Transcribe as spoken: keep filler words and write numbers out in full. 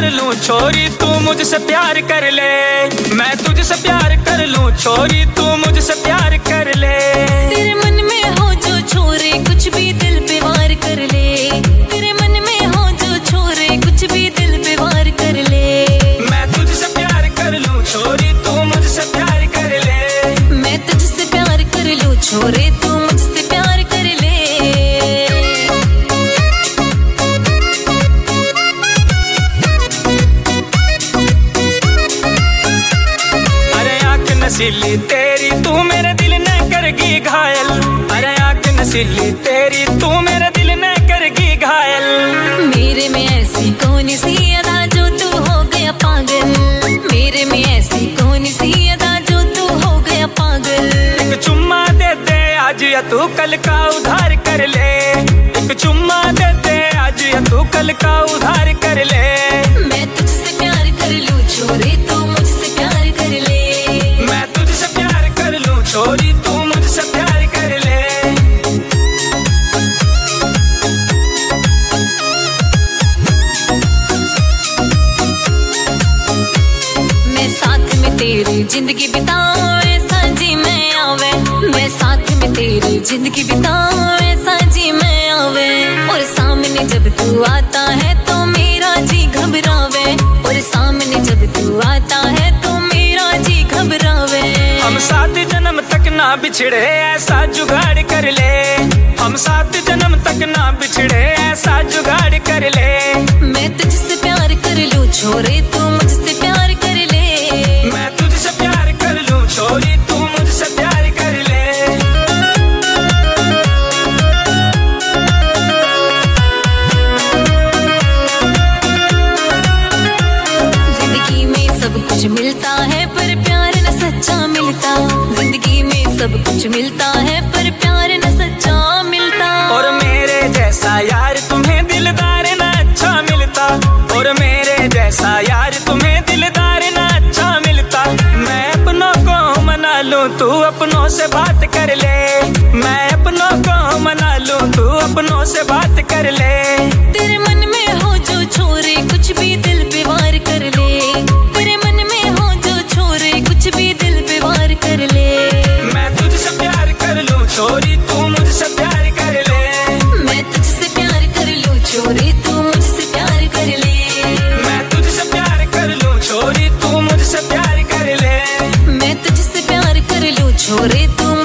लूं छोरी तू मुझसे प्यार कर ले। मैं तुझसे प्यार कर लूं छोरी तू मुझसे प्यार कर ले। तेरे मन में हो जो छोरे कुछ भी दिल पे वार कर ले। तेरे मन में हो जो छोरे कुछ भी दिल पे वार कर ले। मैं तुझसे प्यार कर लूं छोरी तू मुझसे प्यार कर ले। मैं तुझसे प्यार कर लूं छोरे तू मुझसे प्यार कर ले। नसीली तेरी तू मेरे दिल ने करगी घायल। अरे आँख नसीली तेरी तू मेरे दिल ने करगी घायल। मेरे में ऐसी कौन सी अदा जो तू हो गया पागल। मेरे में ऐसी कौन सी अदा जो तू हो गया पागल। एक चुम्मा दे दे आज या तू कल का उधार कर ले। एक चुम्मा दे दे आज या तू कल का उधार कर ले। मैं तुझसे प्यार कर लूं छोरे तू मुझसे प्यार कर ले। छोरी तू मुझसे प्यार कर ले। मैं साथ में तेरी जिंदगी बिताऊं ऐसा जी मैं आवे। मैं साथ में तेरी जिंदगी बिताऊं ऐसा जी मैं आवे। और सामने जब तू आता है तो मेरा जी घबरावे। और सामने जब तू आता है तो मेरा जी घबरावे। हम सात जन्म तक ना बिछड़े ऐसा जुगाड़ कर ले। हम सात जन्म तक ना बिछड़े ऐसा जुगाड़ कर ले। मैं तुझसे प्यार कर लूं छोरे तू मुझसे प्यार कर ले। मैं तुझसे प्यार कर लूं छोरी तू मुझसे प्यार कर ले। जिंदगी में सब कुछ मिलता है पर प्यार न सच्चा मिलता। जिंदगी में सब कुछ मिलता है पर प्यार न सच्चा मिलता। और मेरे जैसा यार तुम्हें दिलदार न अच्छा मिलता। और मेरे जैसा यार तुम्हें दिलदार न अच्छा मिलता। मैं अपनों को मना लूं तू अपनों से बात कर ले। मैं अपनों को मना लूं तू अपनों से बात कर ले। तेरे मन में हो जो छोरे कुछ भी दिल पे वार कर ले। तेरे मन में हो जो छोरे कुछ भी दिल पे वार कर ले। मैं तुझसे प्यार कर लूं छोरी तू मुझसे प्यार कर ले। मैं तुझसे प्यार कर लूं छोरी तू मुझसे प्यार कर ले। मैं तुझसे प्यार कर लूं छोरी तू मुझसे प्यार कर ले। मैं तुझसे प्यार कर लूं छोरे तू